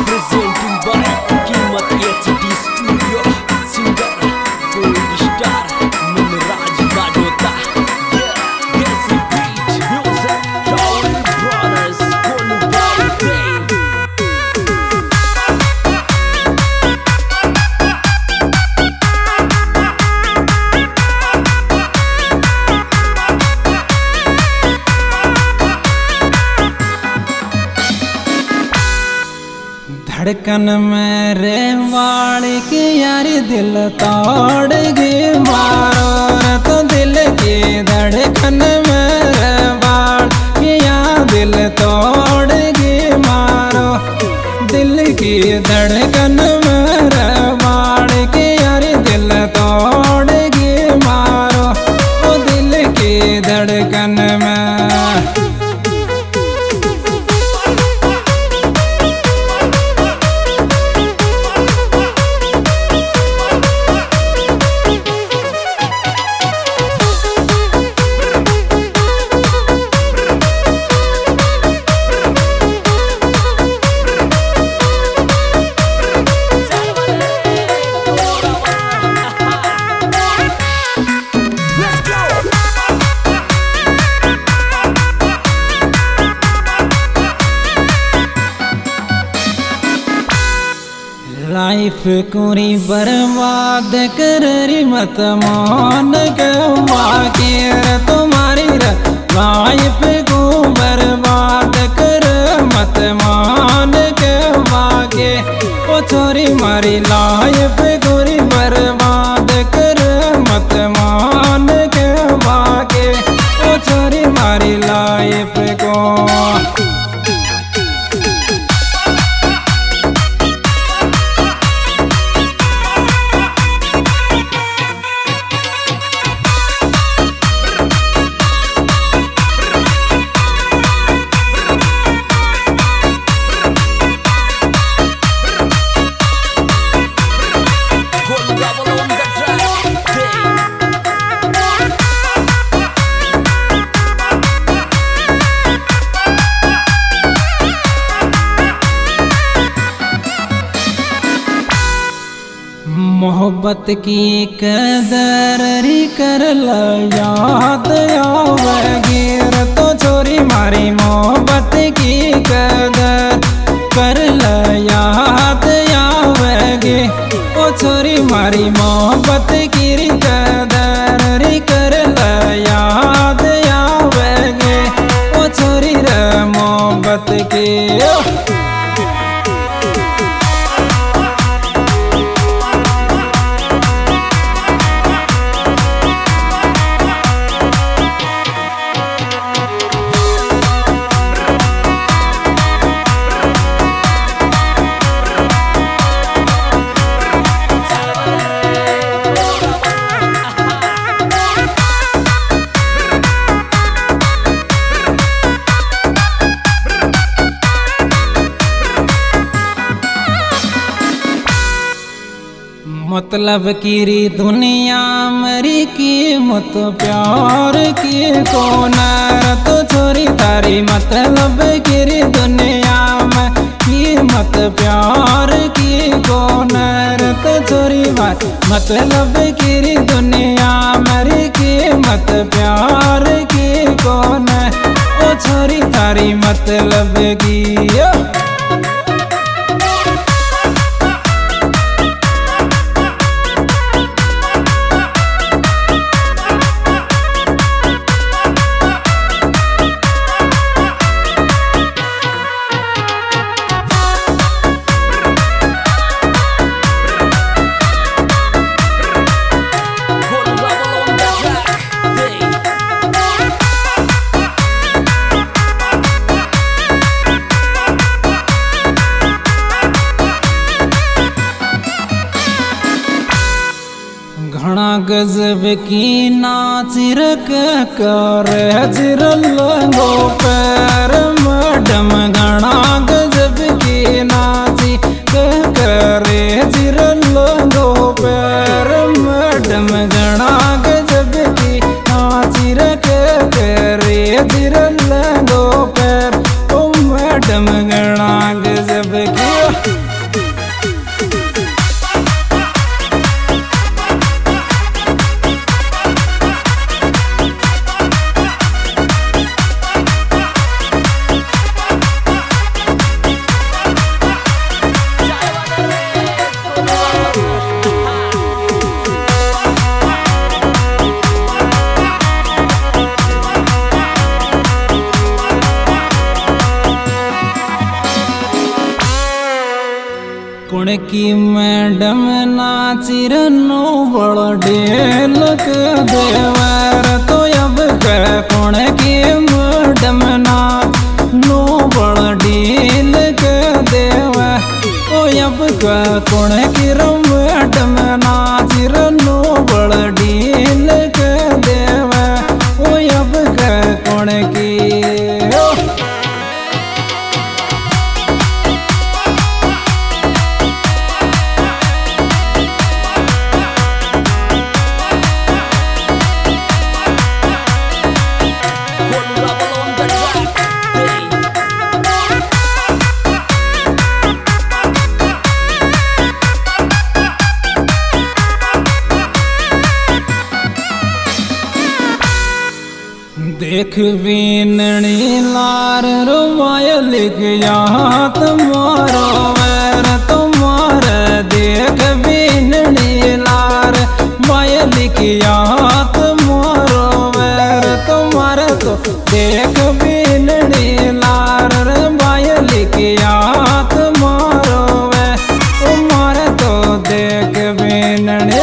Presenting by Kimat HD Studio. Singer Gold Star Munraj Badota. Yeah, Desi Beat Music. Raul Brothers Kolu Bhai. धड़कन मेरे वाड़ के यार दिल तोड़ गे मारो रे तो दिल की धड़कन मेरे वाड़ के यार दिल तोड़ गे मारो दिल की धड़कन मेरे वाड़ के यार दिल तोड़ गे मारो ओ दिल की धड़कन में लाइफ कोरी बर्बाद करी मत मान के वाकिर तुम्हारी लाइफ को बर्बाद कर मत मान के वाके ओ छोरी मारी लाइफ कोरी बर्बाद कर मत मान के वाके ओ छोरी मारी लाइफ को मोहब्बत की कदर कर ल याद आवेगी तो छोरी मारी मोहब्बत की कदर कर ल याद आवेगी ओ छोरी मारी मोहब्बत की कदर कर ल याद आवेगी ओ छोरी रे मोहब्बत की मतलब कीरी दुनिया मरी कीमत प्यार की कौन तो छोरी तारी मतलब कीरी दुनिया में कीमत प्यार की कौन तो छोरी बात मतलब कीरी दुनिया मरी कीमत प्यार की कौन ओ छोरी तारी मतलब की घना गजब की नाचिर कर जिरलो पैर मैडम घना गजब की नाची करे जिरलो पैर मैडम घना गजब की नाचिर करे जिरलो पैर ओ मैडम घना गजब की कुण की मैडम नाचिर नो बड़ डेल के देवर तो अब कुण की मैडम नाच नो बड़ डेल के देवर ओ अब कुण की मैडम नाचिर नो बड़ डेल के देवर ओ अब कुण की देख बीनणी लार रुमाया लिख यहाँ तुम्हारो वैर तुम्हारे देख बीनणी लार माया लिख यहाँ तुम्हारो वैर तुम्हारे तो देख बीनणी लार माया लिख यहाँ तुम्हारो वैर तुम्हारे तो देख बीनणी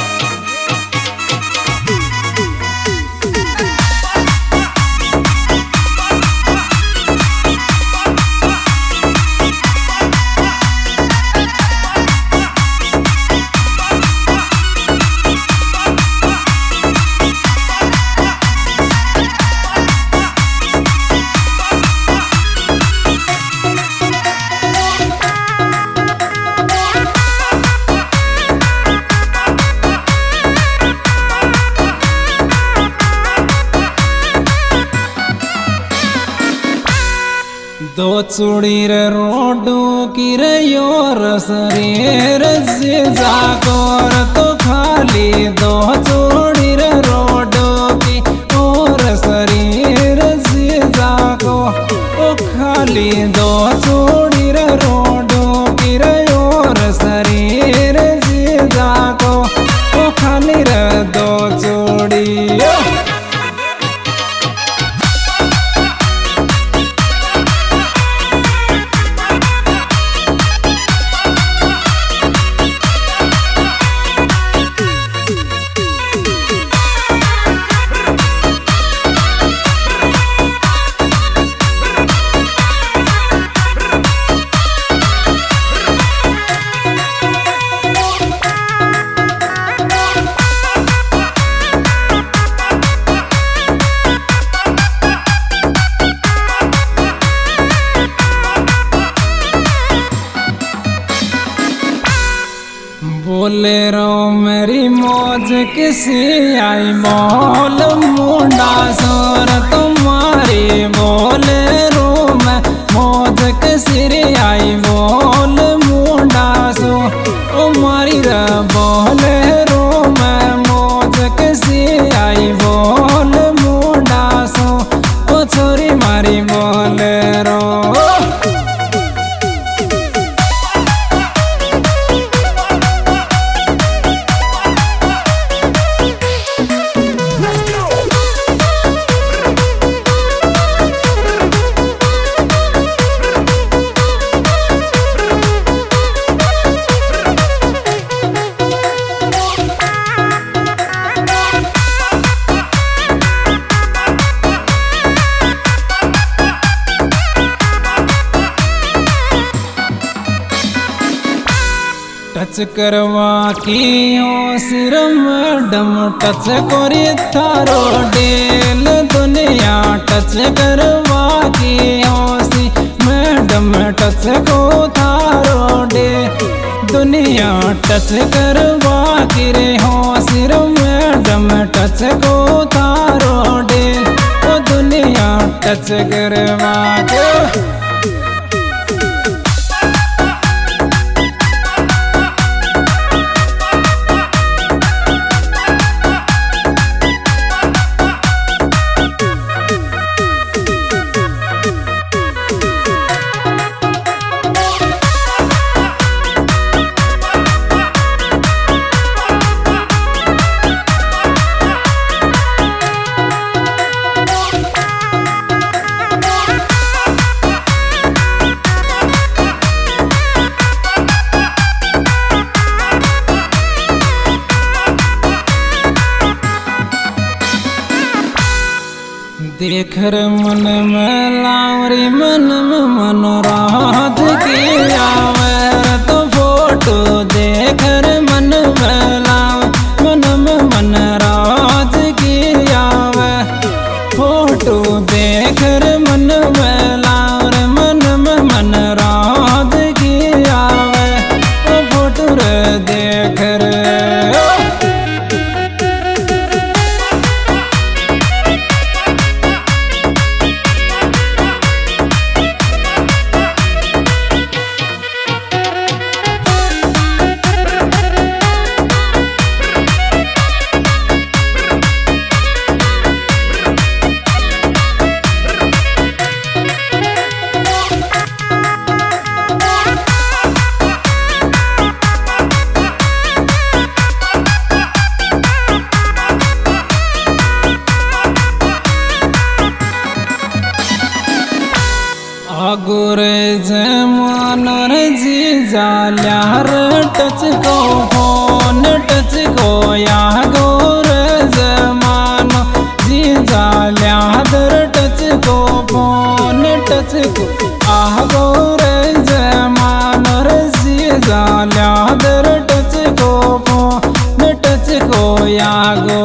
दो चूड़ीर रोडू की योर शरीर से जाकोर तो खाली दो चूड़ीर रोडू की और शरीर से जाको ओ खाली दो चूड़ीर रोडू की योर शरीर से जाको ओ खाली रे दो चूड़ी बोले रो मेरी मौज किसी आई बोल मुंडा सोर तुम्हारी बोले रो मैं मौज किसी आई बोल मुंडा सो ओ मारी रे बोले रो मैं मौज किसी आई बोल मुंडा सो ओ छोरी मारी बोले रो टच करवा की ओ सिर मैडम टच कोरी थारो डेल दुनिया टच करवा की ओ सी मैडम टच को थारो डे दुनिया टच करवा की रे हो सिर मैडम टच को थारो डेल ओ दुनिया टच करवा के देखर मन में लावरी मन में मनोराज की आवे तो फोटो देखर मन में लाव मन में मनराज की आवे फोटो देखर मन में लावर मन में मनराज की आवे ओ फोटो रे देखर अगुरे जमानर जी जाल्यार टच को फोन टच को या गोर जमान जी जाल्यार टच को फोन टच को आह गोर जमानर जी जाल्यार टच को फोन टच को या गो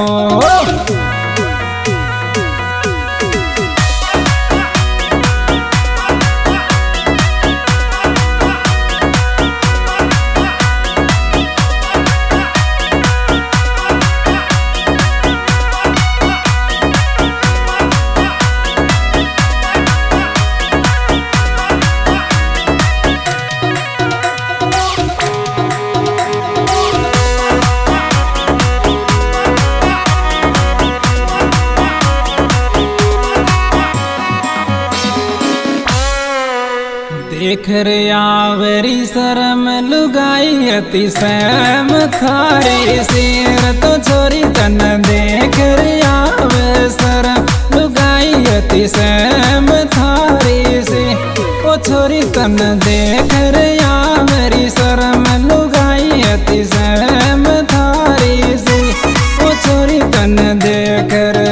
देख रे आवरी शरम लुगाई अति सैम थारी सिर तो छोरी तन देख रे आवे शरम लुगाई अति सैम थारी से ओ छोरी तन देख रे आवरी शरम लुगाई अति सैम थारी से ओ छोरी तन देख रे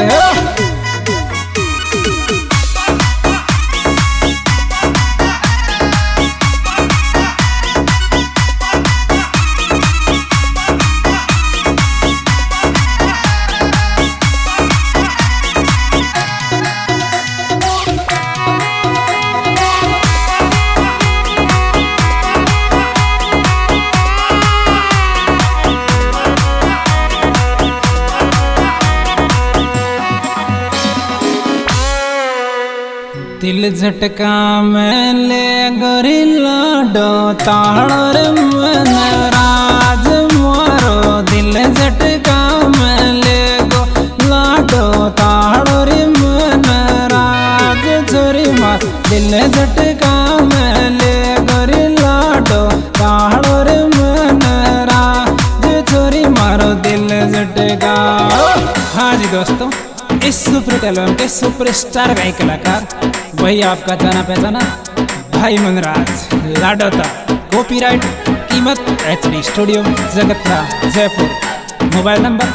दिल झटका में ले गोरिल्ला डो ताड़ मन राज मारो दिल झटका में ले गो लाडो ताड़ मन राज छोरी मार दिल झटका में ले गोरिल्ला डो ताड़ मन राज छोरी मारो दिल झटका। हाँ जी दोस्तों, इस सुपर एल्बम के सुपरस्टार गायक कलाकार वही आपका जाना पहचाना भाई मनराज लाडोता। कॉपीराइट कीमत HD studio Jagatra Jaipur. Mobile number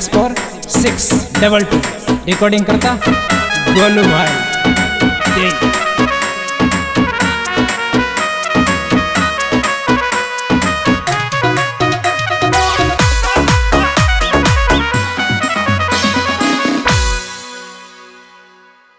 9929064622। Recording करता गोलू भाई।